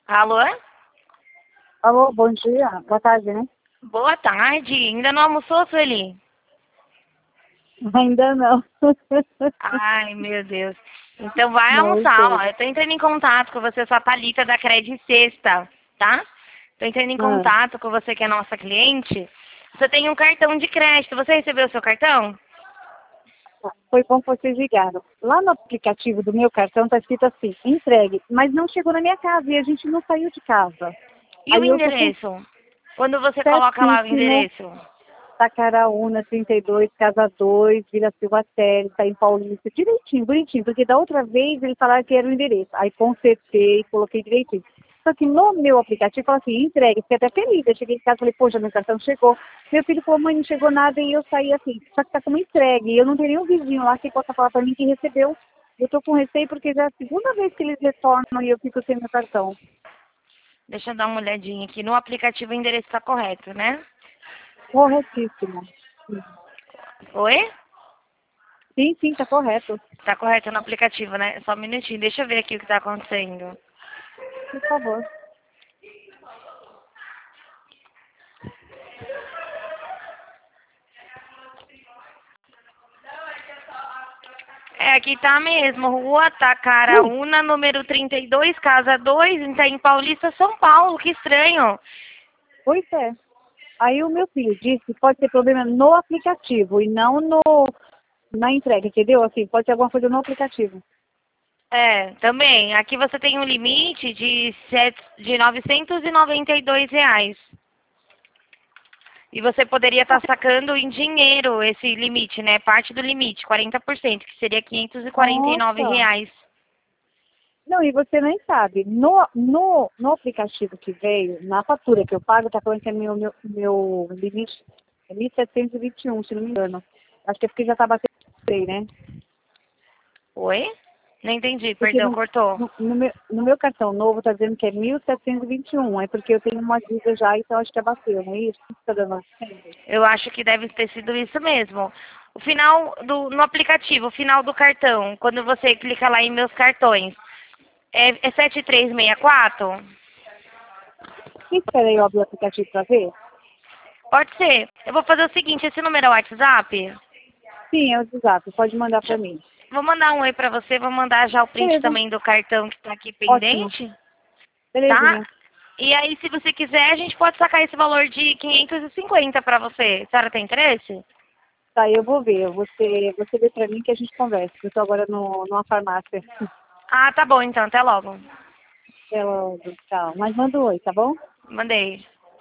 Alô? Alô, bom dia. Boa tarde, né? Boa tarde. Ainda não almoçou, Sueli? Ainda não. Ai, meu Deus. Então vai Não almoçar, ó. sei. Eu tô entrando em contato com você, sua Thalita da Cred Sexta, tá? Tô entrando em Ah, contato com você que é nossa cliente. Você tem um cartão de crédito. Você recebeu o seu cartão? foi bom que vocês ligaram. Lá no aplicativo do meu cartão tá escrito assim, entregue, mas não chegou na minha casa e a gente não saiu de casa. E o Aí eu tô com endereço? Quando você coloca lá o certíssimo, endereço? Tacaraúna, 32, Casa 2, Vila Silva Térrea, tá em Paulista, direitinho, bonitinho, porque da outra vez eles falaram que era o endereço. Aí consertei, coloquei direitinho. Só que no meu aplicativo fala assim, entregue, fiquei até feliz. Eu cheguei em casa e falei, poxa, meu cartão chegou. Meu filho falou, mãe, não chegou nada, e eu saí assim, só que tá como entregue. E eu não tenho nenhum vizinho lá que possa falar pra mim que recebeu. Eu tô com receio porque já é a segunda vez que eles retornam e eu fico sem meu cartão. Deixa eu dar uma olhadinha aqui. No aplicativo o endereço está correto, né? Corretíssimo. Oi? Sim, sim, tá correto. Tá correto no aplicativo, né? Só um minutinho. Deixa eu ver aqui o que tá acontecendo. Por favor. É, aqui tá mesmo. Rua Ui, Tacaraúna, número 32, casa 2, tá em Paulista, São Paulo. Que estranho. pois é. Aí o meu filho disse que pode ter problema no aplicativo e não na entrega, entendeu? Assim, pode ter alguma coisa no aplicativo. É, também. Aqui você tem um limite de R$ 992. E você poderia estar sacando em dinheiro esse limite, né? Parte do limite, 40%, que seria Nossa! R$ 549. Não, e você nem sabe. No aplicativo que veio, na fatura que eu pago, tá falando que é meu limite é 1.721, se não me engano. Acho que é porque já tá batendo, né? Oi? Não entendi, Porque perdão, cortou. no meu cartão novo tá dizendo que é 1.721. É porque eu tenho uma dívida já, então acho que abateu, não é isso? Tá dando. Eu acho que deve ter sido isso mesmo. O final no aplicativo, o final do cartão, quando você clica lá em meus cartões, é 7364? Espera aí eu abrir o aplicativo pra ver. Pode ser. Eu vou fazer o seguinte, esse número é o WhatsApp? Sim, é o WhatsApp. Pode mandar para mim. Vou mandar um oi pra você, vou mandar já o print Beleza. também do cartão que tá aqui Ótimo. pendente, tá? Belezinha. E aí, se você quiser, a gente pode sacar esse valor de 550 pra você. A senhora tem interesse? Tá, eu vou ver. Você vê para mim que a gente conversa. Eu tô agora numa farmácia. Ah, tá bom então, até logo. Ela, tchau. Mas manda um oi, tá bom? Mandei.